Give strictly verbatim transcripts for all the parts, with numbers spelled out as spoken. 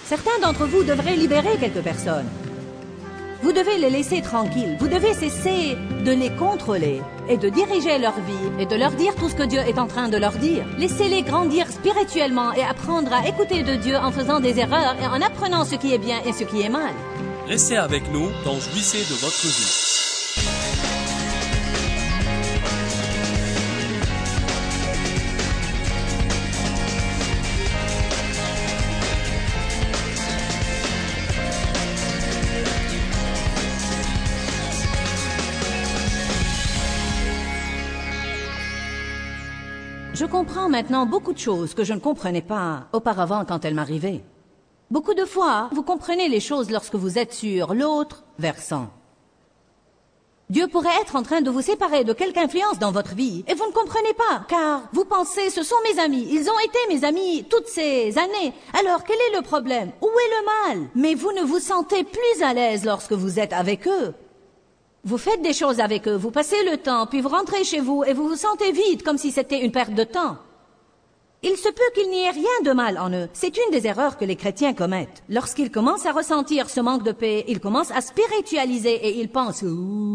Certains d'entre vous devraient libérer quelques personnes. Vous devez les laisser tranquilles. Vous devez cesser de les contrôler et de diriger leur vie et de leur dire tout ce que Dieu est en train de leur dire. Laissez-les grandir spirituellement et apprendre à écouter de Dieu en faisant des erreurs et en apprenant ce qui est bien et ce qui est mal. Restez avec nous dans Jouissez de votre vie. Je comprends maintenant beaucoup de choses que je ne comprenais pas auparavant quand elles m'arrivaient. Beaucoup de fois, vous comprenez les choses lorsque vous êtes sur l'autre versant. Dieu pourrait être en train de vous séparer de quelque influence dans votre vie et vous ne comprenez pas, car vous pensez, ce sont mes amis, ils ont été mes amis toutes ces années. Alors, quel est le problème? Où est le mal? Mais vous ne vous sentez plus à l'aise lorsque vous êtes avec eux. Vous faites des choses avec eux, vous passez le temps, puis vous rentrez chez vous et vous vous sentez vide, comme si c'était une perte de temps. Il se peut qu'il n'y ait rien de mal en eux. C'est une des erreurs que les chrétiens commettent. Lorsqu'ils commencent à ressentir ce manque de paix, ils commencent à spiritualiser et ils pensent « Ouh !»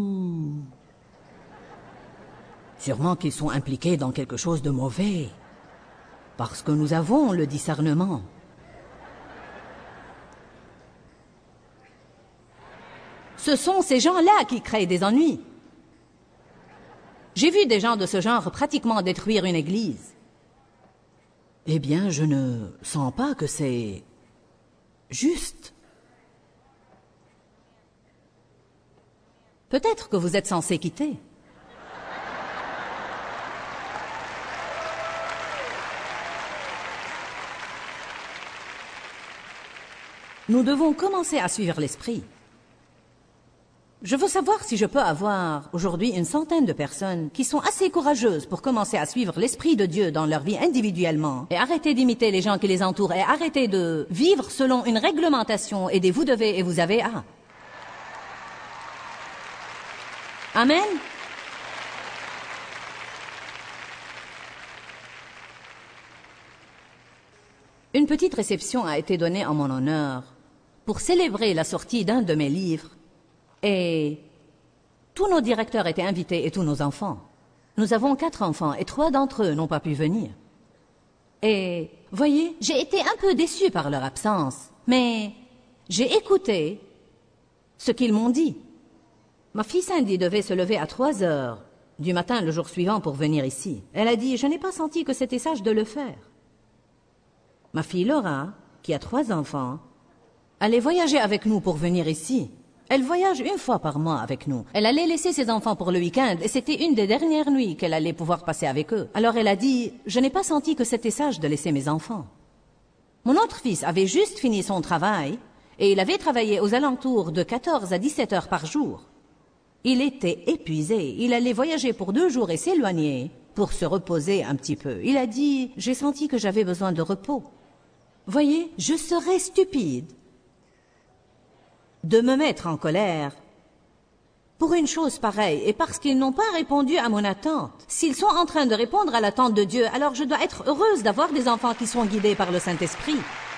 Sûrement qu'ils sont impliqués dans quelque chose de mauvais, parce que nous avons le discernement. Ce sont ces gens-là qui créent des ennuis. J'ai vu des gens de ce genre pratiquement détruire une église. Eh bien, je ne sens pas que c'est juste. Peut-être que vous êtes censé quitter. Nous devons commencer à suivre l'esprit. Je veux savoir si je peux avoir aujourd'hui une centaine de personnes qui sont assez courageuses pour commencer à suivre l'Esprit de Dieu dans leur vie individuellement et arrêter d'imiter les gens qui les entourent et arrêter de vivre selon une réglementation et des vous devez et vous avez à. Amen. Une petite réception a été donnée en mon honneur pour célébrer la sortie d'un de mes livres. Et tous nos directeurs étaient invités et tous nos enfants. Nous avons quatre enfants et trois d'entre eux n'ont pas pu venir. Et, voyez, j'ai été un peu déçue par leur absence, mais j'ai écouté ce qu'ils m'ont dit. Ma fille Cindy devait se lever à trois heures du matin le jour suivant pour venir ici. Elle a dit, je n'ai pas senti que c'était sage de le faire. Ma fille Laura, qui a trois enfants, allait voyager avec nous pour venir ici. Elle voyage une fois par mois avec nous. Elle allait laisser ses enfants pour le week-end et c'était une des dernières nuits qu'elle allait pouvoir passer avec eux. Alors elle a dit, je n'ai pas senti que c'était sage de laisser mes enfants. Mon autre fils avait juste fini son travail et il avait travaillé aux alentours de quatorze à dix-sept heures par jour. Il était épuisé. Il allait voyager pour deux jours et s'éloigner pour se reposer un petit peu. Il a dit, j'ai senti que j'avais besoin de repos. Voyez, je serais stupide de me mettre en colère pour une chose pareille et parce qu'ils n'ont pas répondu à mon attente. S'ils sont en train de répondre à l'attente de Dieu, alors je dois être heureuse d'avoir des enfants qui sont guidés par le Saint-Esprit.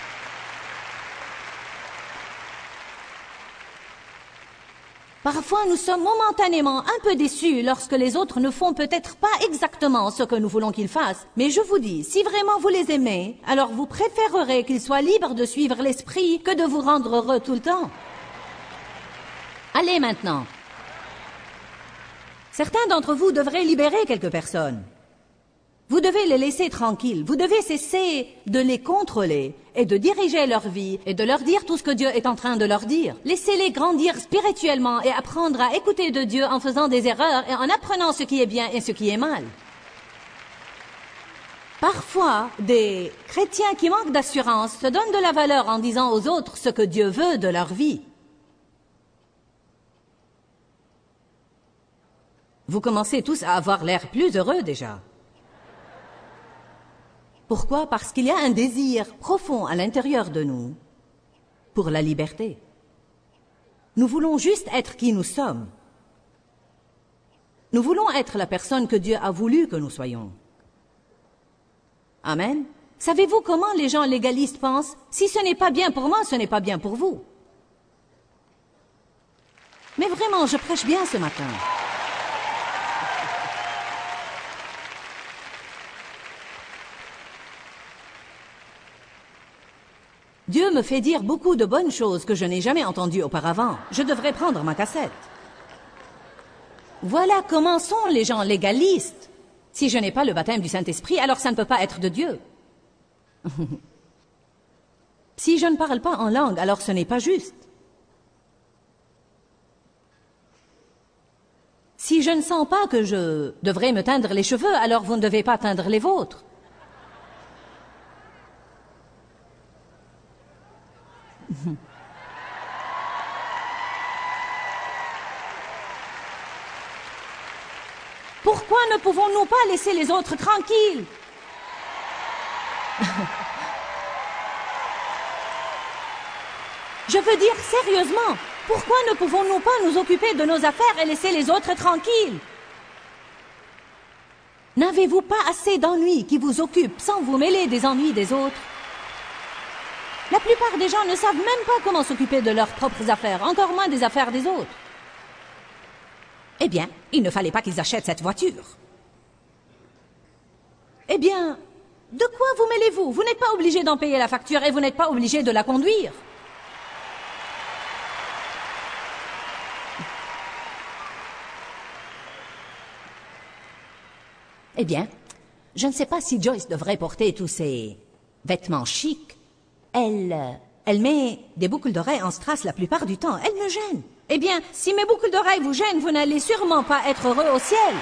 Parfois, nous sommes momentanément un peu déçus lorsque les autres ne font peut-être pas exactement ce que nous voulons qu'ils fassent. Mais je vous dis, si vraiment vous les aimez, alors vous préférerez qu'ils soient libres de suivre l'Esprit que de vous rendre heureux tout le temps. Allez maintenant. Certains d'entre vous devraient libérer quelques personnes. Vous devez les laisser tranquilles. Vous devez cesser de les contrôler et de diriger leur vie et de leur dire tout ce que Dieu est en train de leur dire. Laissez-les grandir spirituellement et apprendre à écouter de Dieu en faisant des erreurs et en apprenant ce qui est bien et ce qui est mal. Parfois, des chrétiens qui manquent d'assurance se donnent de la valeur en disant aux autres ce que Dieu veut de leur vie. Vous commencez tous à avoir l'air plus heureux déjà. Pourquoi? Parce qu'il y a un désir profond à l'intérieur de nous pour la liberté. Nous voulons juste être qui nous sommes. Nous voulons être la personne que Dieu a voulu que nous soyons. Amen. Savez-vous comment les gens légalistes pensent? Si ce n'est pas bien pour moi, ce n'est pas bien pour vous. Mais vraiment, je prêche bien ce matin. Dieu me fait dire beaucoup de bonnes choses que je n'ai jamais entendues auparavant. Je devrais prendre ma cassette. Voilà comment sont les gens légalistes. Si je n'ai pas le baptême du Saint-Esprit, alors ça ne peut pas être de Dieu. Si je ne parle pas en langue, alors ce n'est pas juste. Si je ne sens pas que je devrais me teindre les cheveux, alors vous ne devez pas teindre les vôtres. Pourquoi ne pouvons-nous pas laisser les autres tranquilles? Je veux dire sérieusement, pourquoi ne pouvons-nous pas nous occuper de nos affaires et laisser les autres tranquilles? N'avez-vous pas assez d'ennuis qui vous occupent sans vous mêler des ennuis des autres? La plupart des gens ne savent même pas comment s'occuper de leurs propres affaires, encore moins des affaires des autres. Eh bien, il ne fallait pas qu'ils achètent cette voiture. Eh bien, de quoi vous mêlez-vous? Vous n'êtes pas obligé d'en payer la facture et vous n'êtes pas obligé de la conduire. Eh bien, je ne sais pas si Joyce devrait porter tous ces vêtements chics. Elle, elle met des boucles d'oreilles en strass la plupart du temps. Elle me gêne. Eh bien, si mes boucles d'oreilles vous gênent, vous n'allez sûrement pas être heureux au ciel.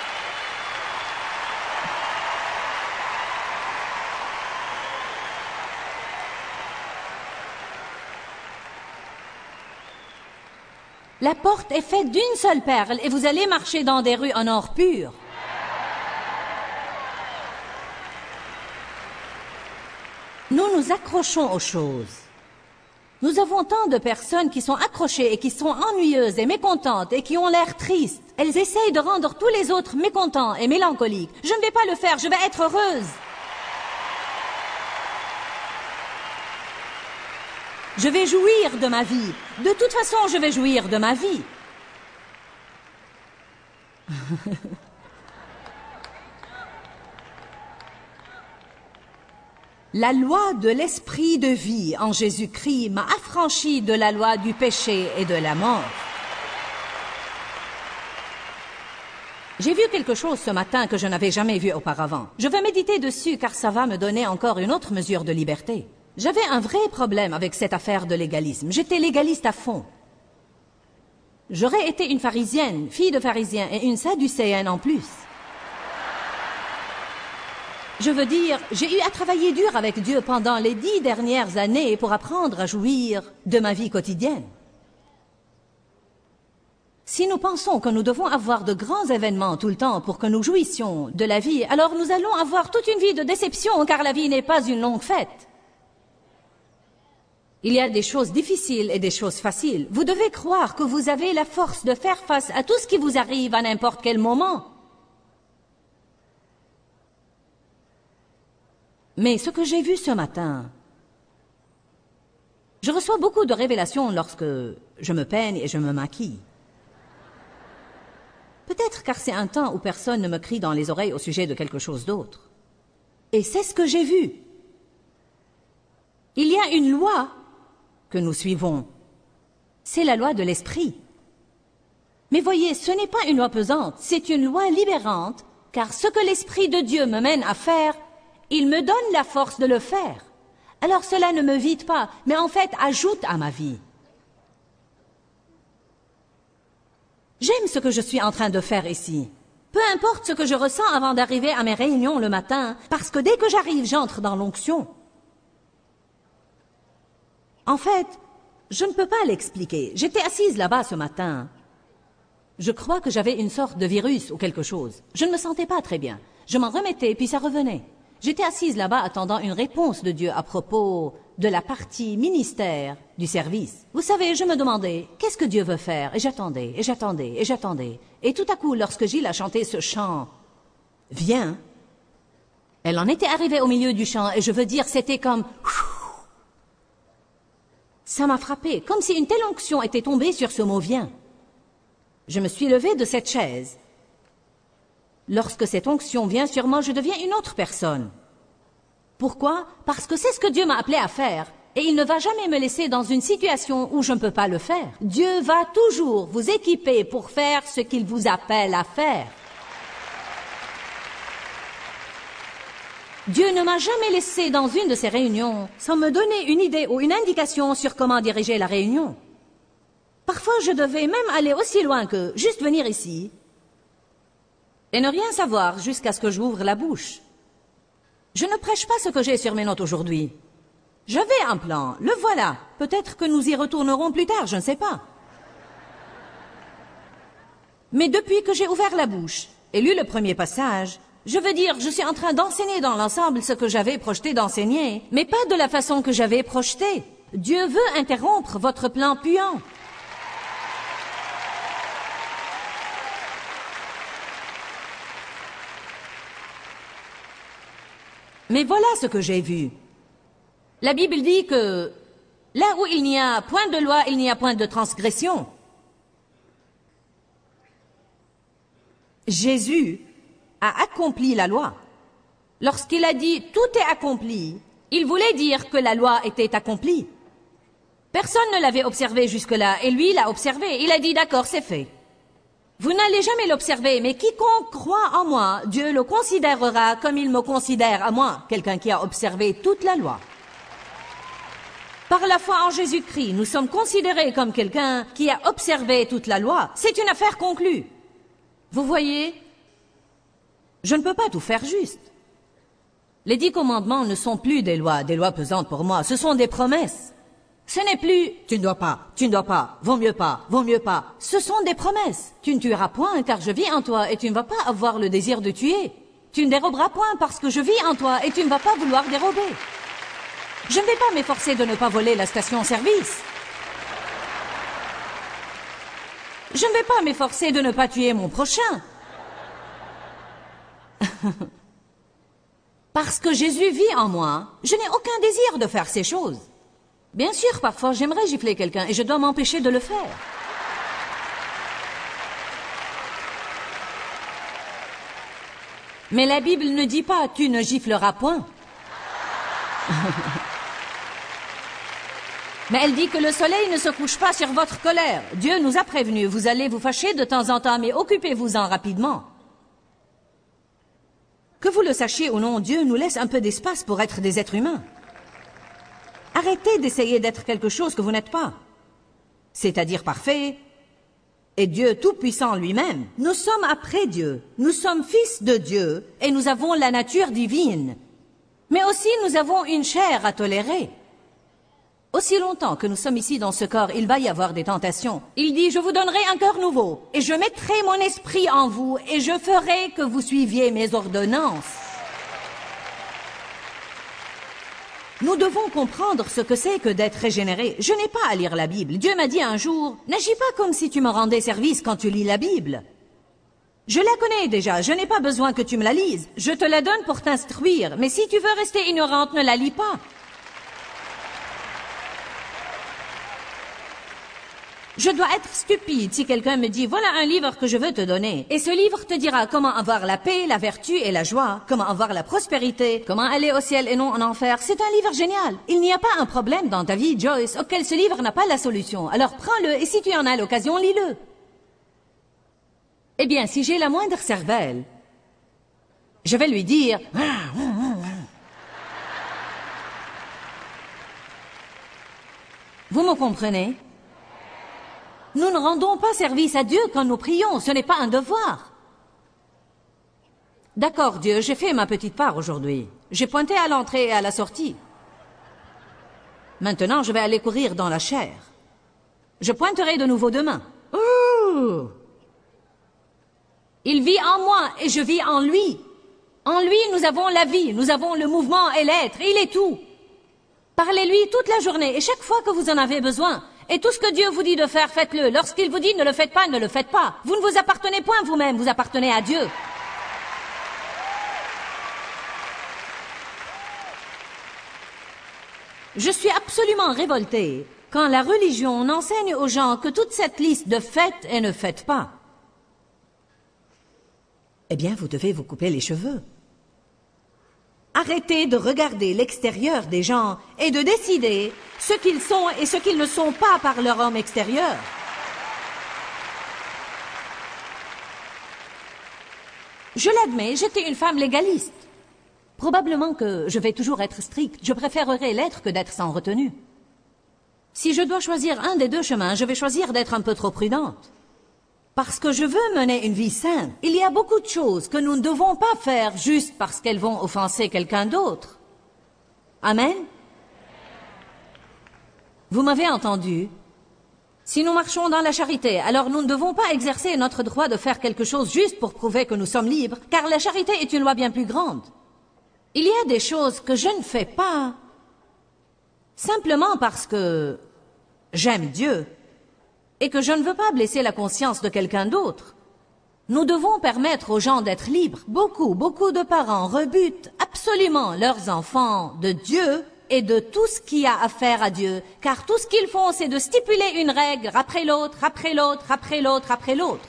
La porte est faite d'une seule perle et vous allez marcher dans des rues en or pur. Nous nous accrochons aux choses. Nous avons tant de personnes qui sont accrochées et qui sont ennuyeuses et mécontentes et qui ont l'air tristes. Elles essayent de rendre tous les autres mécontents et mélancoliques. Je ne vais pas le faire, je vais être heureuse. Je vais jouir de ma vie. De toute façon, je vais jouir de ma vie. La loi de l'esprit de vie en Jésus-Christ m'a affranchi de la loi du péché et de la mort. J'ai vu quelque chose ce matin que je n'avais jamais vu auparavant. Je vais méditer dessus car ça va me donner encore une autre mesure de liberté. J'avais un vrai problème avec cette affaire de légalisme. J'étais légaliste à fond. J'aurais été une pharisienne, fille de pharisien et une sadducéenne en plus. Je veux dire, j'ai eu à travailler dur avec Dieu pendant les dix dernières années pour apprendre à jouir de ma vie quotidienne. Si nous pensons que nous devons avoir de grands événements tout le temps pour que nous jouissions de la vie, alors nous allons avoir toute une vie de déception car la vie n'est pas une longue fête. Il y a des choses difficiles et des choses faciles. Vous devez croire que vous avez la force de faire face à tout ce qui vous arrive à n'importe quel moment. Mais ce que j'ai vu ce matin, je reçois beaucoup de révélations lorsque je me peigne et je me maquille. Peut-être car c'est un temps où personne ne me crie dans les oreilles au sujet de quelque chose d'autre. Et c'est ce que j'ai vu. Il y a une loi que nous suivons. C'est la loi de l'esprit. Mais voyez, ce n'est pas une loi pesante, c'est une loi libérante, car ce que l'Esprit de Dieu me mène à faire, il me donne la force de le faire. Alors cela ne me vide pas, mais en fait ajoute à ma vie. J'aime ce que je suis en train de faire ici. Peu importe ce que je ressens avant d'arriver à mes réunions le matin, parce que dès que j'arrive, j'entre dans l'onction. En fait, je ne peux pas l'expliquer. J'étais assise là-bas ce matin. Je crois que j'avais une sorte de virus ou quelque chose. Je ne me sentais pas très bien. Je m'en remettais, puis ça revenait. J'étais assise là-bas attendant une réponse de Dieu à propos de la partie ministère du service. Vous savez, je me demandais, qu'est-ce que Dieu veut faire? Et j'attendais, et j'attendais, et j'attendais. Et tout à coup, lorsque Gilles a chanté ce chant, « Viens », Elle en était arrivée au milieu du champ et je veux dire, c'était comme... Ça m'a frappé, comme si une telle onction était tombée sur ce mot « viens ». Je me suis levée de cette chaise. Lorsque cette onction vient sur moi, je deviens une autre personne. Pourquoi? Parce que c'est ce que Dieu m'a appelé à faire. Et il ne va jamais me laisser dans une situation où je ne peux pas le faire. Dieu va toujours vous équiper pour faire ce qu'il vous appelle à faire. Dieu ne m'a jamais laissé dans une de ces réunions sans me donner une idée ou une indication sur comment diriger la réunion. Parfois, je devais même aller aussi loin que juste venir ici et ne rien savoir jusqu'à ce que j'ouvre la bouche. Je ne prêche pas ce que j'ai sur mes notes aujourd'hui. J'avais un plan, le voilà. Peut-être que nous y retournerons plus tard, je ne sais pas. Mais depuis que j'ai ouvert la bouche et lu le premier passage, je veux dire, je suis en train d'enseigner dans l'ensemble ce que j'avais projeté d'enseigner, mais pas de la façon que j'avais projeté. Dieu veut interrompre votre plan puant. Mais voilà ce que j'ai vu. La Bible dit que là où il n'y a point de loi, il n'y a point de transgression. Jésus a accompli la loi. Lorsqu'il a dit « tout est accompli », il voulait dire que la loi était accomplie. Personne ne l'avait observé jusque-là, et lui l'a observé. Il a dit « d'accord, c'est fait ». Vous n'allez jamais l'observer, mais quiconque croit en moi, Dieu le considérera comme il me considère à moi, quelqu'un qui a observé toute la loi. Par la foi en Jésus-Christ, nous sommes considérés comme quelqu'un qui a observé toute la loi. C'est une affaire conclue. Vous voyez, je ne peux pas tout faire juste. Les dix commandements ne sont plus des lois, des lois pesantes pour moi. Ce sont des promesses. Ce n'est plus « tu ne dois pas, tu ne dois pas, vaut mieux pas, vaut mieux pas ». Ce sont des promesses. Tu ne tueras point car je vis en toi et tu ne vas pas avoir le désir de tuer. Tu ne déroberas point parce que je vis en toi et tu ne vas pas vouloir dérober. Je ne vais pas m'efforcer de ne pas voler la station-service. Je ne vais pas m'efforcer de ne pas tuer mon prochain. Parce que Jésus vit en moi, je n'ai aucun désir de faire ces choses. Bien sûr, parfois, j'aimerais gifler quelqu'un et je dois m'empêcher de le faire. Mais la Bible ne dit pas « tu ne gifleras point ». Mais elle dit que le soleil ne se couche pas sur votre colère. Dieu nous a prévenus, vous allez vous fâcher de temps en temps, mais occupez-vous-en rapidement. Que vous le sachiez ou non, Dieu nous laisse un peu d'espace pour être des êtres humains. Arrêtez d'essayer d'être quelque chose que vous n'êtes pas, c'est-à-dire parfait, et Dieu tout-puissant lui-même. Nous sommes après Dieu, nous sommes fils de Dieu, et nous avons la nature divine. Mais aussi nous avons une chair à tolérer. Aussi longtemps que nous sommes ici dans ce corps, il va y avoir des tentations. Il dit, je vous donnerai un cœur nouveau, et je mettrai mon esprit en vous, et je ferai que vous suiviez mes ordonnances. Nous devons comprendre ce que c'est que d'être régénéré. Je n'ai pas à lire la Bible. Dieu m'a dit un jour, n'agis pas comme si tu me rendais service quand tu lis la Bible. Je la connais déjà, je n'ai pas besoin que tu me la lises. Je te la donne pour t'instruire, mais si tu veux rester ignorante, ne la lis pas. Je dois être stupide si quelqu'un me dit « Voilà un livre que je veux te donner ». Et ce livre te dira comment avoir la paix, la vertu et la joie, comment avoir la prospérité, comment aller au ciel et non en enfer. C'est un livre génial. Il n'y a pas un problème dans ta vie, Joyce, auquel ce livre n'a pas la solution. Alors prends-le et si tu en as l'occasion, lis-le. Eh bien, si j'ai la moindre cervelle, je vais lui dire « Vous me comprenez ? Nous ne rendons pas service à Dieu quand nous prions, ce n'est pas un devoir. D'accord, Dieu, j'ai fait ma petite part aujourd'hui. J'ai pointé à l'entrée et à la sortie. Maintenant, je vais aller courir dans la chair. Je pointerai de nouveau demain. Ouh! Il vit en moi et je vis en lui. En lui, nous avons la vie, nous avons le mouvement et l'être, il est tout. Parlez-lui toute la journée et chaque fois que vous en avez besoin. Et tout ce que Dieu vous dit de faire, faites-le. Lorsqu'il vous dit ne le faites pas, ne le faites pas. Vous ne vous appartenez point vous-même, vous appartenez à Dieu. Je suis absolument révoltée quand la religion n'enseigne aux gens que toute cette liste de faites et ne faites pas. Eh bien, vous devez vous couper les cheveux. Arrêtez de regarder l'extérieur des gens et de décider ce qu'ils sont et ce qu'ils ne sont pas par leur homme extérieur. Je l'admets, j'étais une femme légaliste. Probablement que je vais toujours être stricte. Je préférerais l'être que d'être sans retenue. Si je dois choisir un des deux chemins, je vais choisir d'être un peu trop prudente. Parce que je veux mener une vie sainte. Il y a beaucoup de choses que nous ne devons pas faire juste parce qu'elles vont offenser quelqu'un d'autre. Amen? Vous m'avez entendu? Si nous marchons dans la charité, alors nous ne devons pas exercer notre droit de faire quelque chose juste pour prouver que nous sommes libres, car la charité est une loi bien plus grande. Il y a des choses que je ne fais pas simplement parce que j'aime Dieu et que je ne veux pas blesser la conscience de quelqu'un d'autre. Nous devons permettre aux gens d'être libres. Beaucoup, beaucoup de parents rebutent absolument leurs enfants de Dieu et de tout ce qui a affaire à Dieu, car tout ce qu'ils font, c'est de stipuler une règle après l'autre, après l'autre, après l'autre, après l'autre.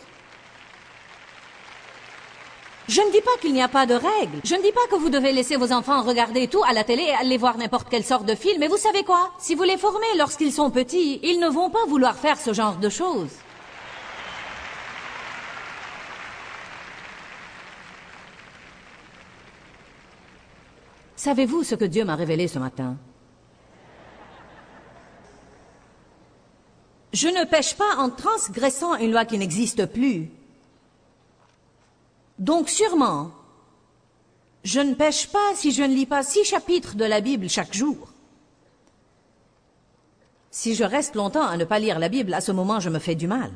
Je ne dis pas qu'il n'y a pas de règles. Je ne dis pas que vous devez laisser vos enfants regarder tout à la télé et aller voir n'importe quelle sorte de film. Mais vous savez quoi? Si vous les formez lorsqu'ils sont petits, ils ne vont pas vouloir faire ce genre de choses. Savez-vous ce que Dieu m'a révélé ce matin? Je ne pêche pas en transgressant une loi qui n'existe plus. Donc sûrement, je ne pêche pas si je ne lis pas six chapitres de la Bible chaque jour. Si je reste longtemps à ne pas lire la Bible, à ce moment je me fais du mal.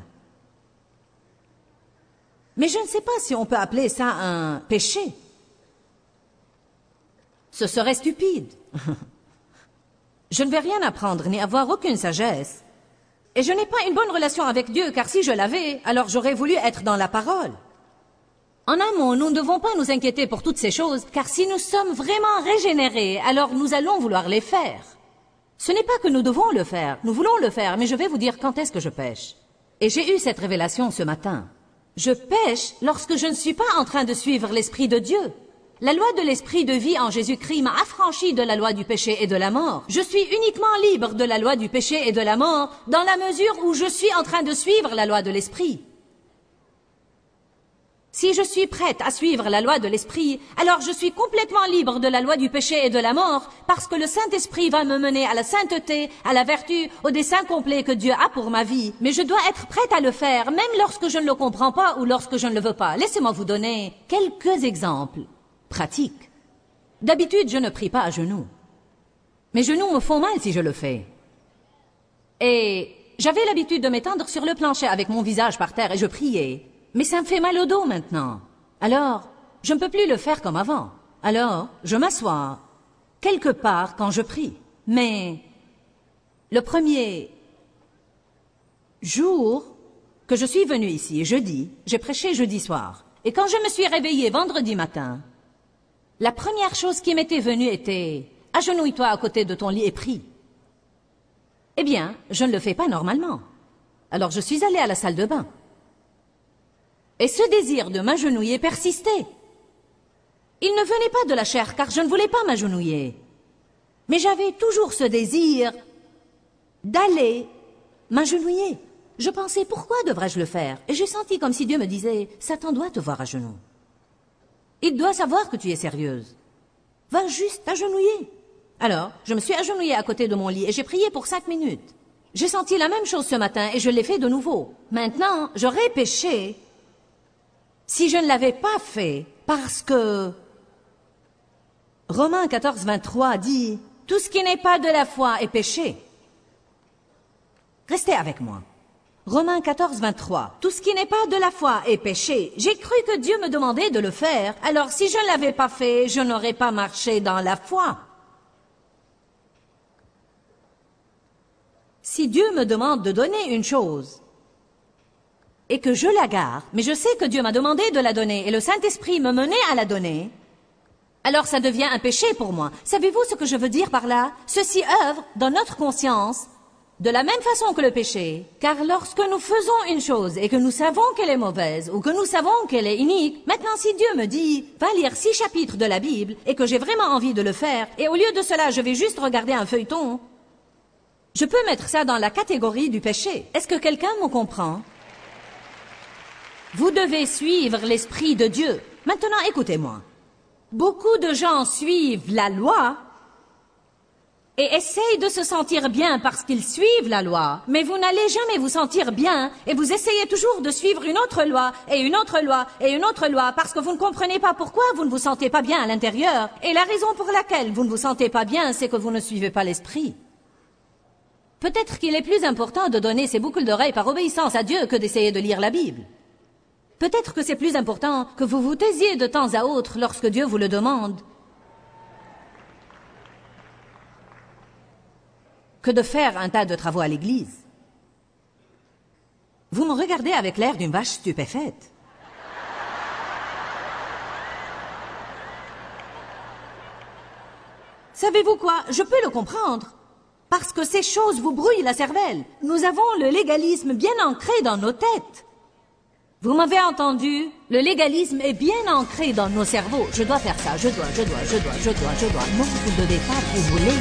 Mais je ne sais pas si on peut appeler ça un péché. Ce serait stupide. Je ne vais rien apprendre ni avoir aucune sagesse. Et je n'ai pas une bonne relation avec Dieu, car si je l'avais, alors j'aurais voulu être dans la parole. En un mot, nous ne devons pas nous inquiéter pour toutes ces choses, car si nous sommes vraiment régénérés, alors nous allons vouloir les faire. Ce n'est pas que nous devons le faire, nous voulons le faire, mais je vais vous dire quand est-ce que je pêche. Et j'ai eu cette révélation ce matin. Je pêche lorsque je ne suis pas en train de suivre l'Esprit de Dieu. La loi de l'Esprit de vie en Jésus-Christ m'a affranchi de la loi du péché et de la mort. Je suis uniquement libre de la loi du péché et de la mort dans la mesure où je suis en train de suivre la loi de l'Esprit. Si je suis prête à suivre la loi de l'Esprit, alors je suis complètement libre de la loi du péché et de la mort, parce que le Saint-Esprit va me mener à la sainteté, à la vertu, au dessein complet que Dieu a pour ma vie. Mais je dois être prête à le faire, même lorsque je ne le comprends pas ou lorsque je ne le veux pas. Laissez-moi vous donner quelques exemples pratiques. D'habitude, je ne prie pas à genoux. Mes genoux me font mal si je le fais. Et j'avais l'habitude de m'étendre sur le plancher avec mon visage par terre et je priais. Mais ça me fait mal au dos maintenant. Alors, je ne peux plus le faire comme avant. Alors, je m'assois quelque part quand je prie. Mais le premier jour que je suis venue ici, jeudi, j'ai prêché jeudi soir. Et quand je me suis réveillée vendredi matin, la première chose qui m'était venue était « Agenouille-toi à côté de ton lit et prie ». Eh bien, je ne le fais pas normalement. Alors je suis allée à la salle de bain. Et ce désir de m'agenouiller persistait. Il ne venait pas de la chair, car je ne voulais pas m'agenouiller. Mais j'avais toujours ce désir d'aller m'agenouiller. Je pensais, pourquoi devrais-je le faire? Et j'ai senti comme si Dieu me disait, Satan doit te voir à genoux. Il doit savoir que tu es sérieuse. Va juste t'agenouiller. Alors, je me suis agenouillée à côté de mon lit et j'ai prié pour cinq minutes. J'ai senti la même chose ce matin et je l'ai fait de nouveau. Maintenant, j'aurais péché si je ne l'avais pas fait, parce que Romains quatorze, vingt-trois dit « Tout ce qui n'est pas de la foi est péché ». Restez avec moi. Romains quatorze, vingt-trois. Tout ce qui n'est pas de la foi est péché. J'ai cru que Dieu me demandait de le faire, alors si je ne l'avais pas fait, je n'aurais pas marché dans la foi. Si Dieu me demande de donner une chose, et que je la garde, mais je sais que Dieu m'a demandé de la donner, et le Saint-Esprit me menait à la donner, alors ça devient un péché pour moi. Savez-vous ce que je veux dire par là? Ceci œuvre dans notre conscience de la même façon que le péché. Car lorsque nous faisons une chose et que nous savons qu'elle est mauvaise ou que nous savons qu'elle est inique, maintenant si Dieu me dit « va lire six chapitres de la Bible » et que j'ai vraiment envie de le faire, et au lieu de cela je vais juste regarder un feuilleton, je peux mettre ça dans la catégorie du péché. Est-ce que quelqu'un me comprend? Vous devez suivre l'Esprit de Dieu. Maintenant, écoutez-moi. Beaucoup de gens suivent la loi et essayent de se sentir bien parce qu'ils suivent la loi. Mais vous n'allez jamais vous sentir bien et vous essayez toujours de suivre une autre loi et une autre loi et une autre loi parce que vous ne comprenez pas pourquoi vous ne vous sentez pas bien à l'intérieur. Et la raison pour laquelle vous ne vous sentez pas bien, c'est que vous ne suivez pas l'Esprit. Peut-être qu'il est plus important de donner ses boucles d'oreilles par obéissance à Dieu que d'essayer de lire la Bible. Peut-être que c'est plus important que vous vous taisiez de temps à autre lorsque Dieu vous le demande que de faire un tas de travaux à l'église. Vous me regardez avec l'air d'une vache stupéfaite. Savez-vous quoi? Je peux le comprendre. Parce que ces choses vous brouillent la cervelle. Nous avons le légalisme bien ancré dans nos têtes. Vous m'avez entendu? Le légalisme est bien ancré dans nos cerveaux. Je dois faire ça, je dois, je dois, je dois, je dois, je dois. Non, vous ne devez pas, vous voulez.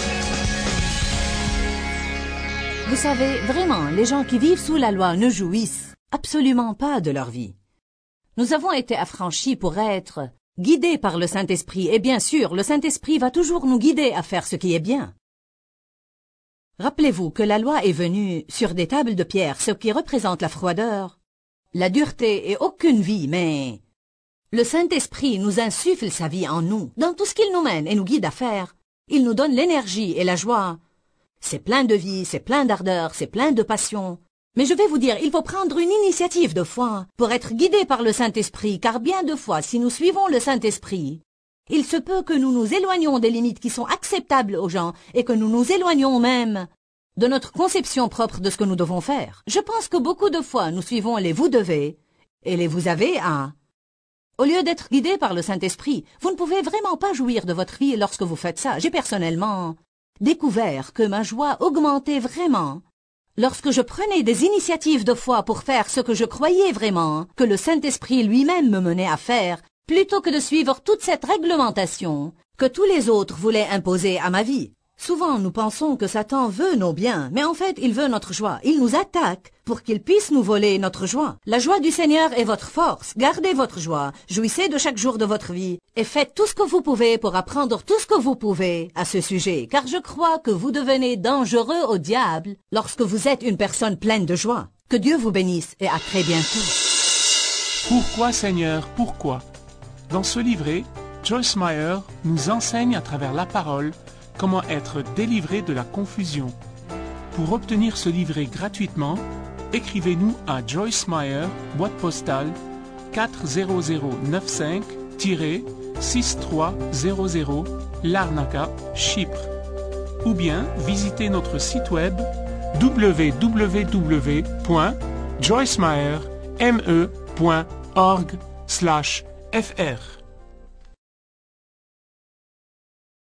Vous savez, vraiment, les gens qui vivent sous la loi ne jouissent absolument pas de leur vie. Nous avons été affranchis pour être guidés par le Saint-Esprit. Et bien sûr, le Saint-Esprit va toujours nous guider à faire ce qui est bien. Rappelez-vous que la loi est venue sur des tables de pierre, ce qui représente la froideur, la dureté et aucune vie, mais le Saint-Esprit nous insuffle sa vie en nous, dans tout ce qu'il nous mène et nous guide à faire. Il nous donne l'énergie et la joie. C'est plein de vie, c'est plein d'ardeur, c'est plein de passion. Mais je vais vous dire, il faut prendre une initiative de foi pour être guidé par le Saint-Esprit, car bien de fois, si nous suivons le Saint-Esprit, il se peut que nous nous éloignions des limites qui sont acceptables aux gens et que nous nous éloignions même de notre conception propre de ce que nous devons faire. Je pense que beaucoup de fois, nous suivons les « vous devez » et les « vous avez à ». Au lieu d'être guidé par le Saint-Esprit, vous ne pouvez vraiment pas jouir de votre vie lorsque vous faites ça. J'ai personnellement découvert que ma joie augmentait vraiment lorsque je prenais des initiatives de foi pour faire ce que je croyais vraiment que le Saint-Esprit lui-même me menait à faire, plutôt que de suivre toute cette réglementation que tous les autres voulaient imposer à ma vie. Souvent, nous pensons que Satan veut nos biens, mais en fait, il veut notre joie. Il nous attaque pour qu'il puisse nous voler notre joie. La joie du Seigneur est votre force. Gardez votre joie, jouissez de chaque jour de votre vie et faites tout ce que vous pouvez pour apprendre tout ce que vous pouvez à ce sujet, car je crois que vous devenez dangereux au diable lorsque vous êtes une personne pleine de joie. Que Dieu vous bénisse et à très bientôt. Pourquoi, Seigneur, pourquoi? Dans ce livret, Joyce Meyer nous enseigne à travers la parole comment être délivré de la confusion. Pour obtenir ce livret gratuitement, écrivez-nous à Joyce Meyer, boîte postale quatre zéro zéro neuf cinq six trois zéro zéro, Larnaca, Chypre. Ou bien visitez notre site web w w w point joyce meyer point org slash f r.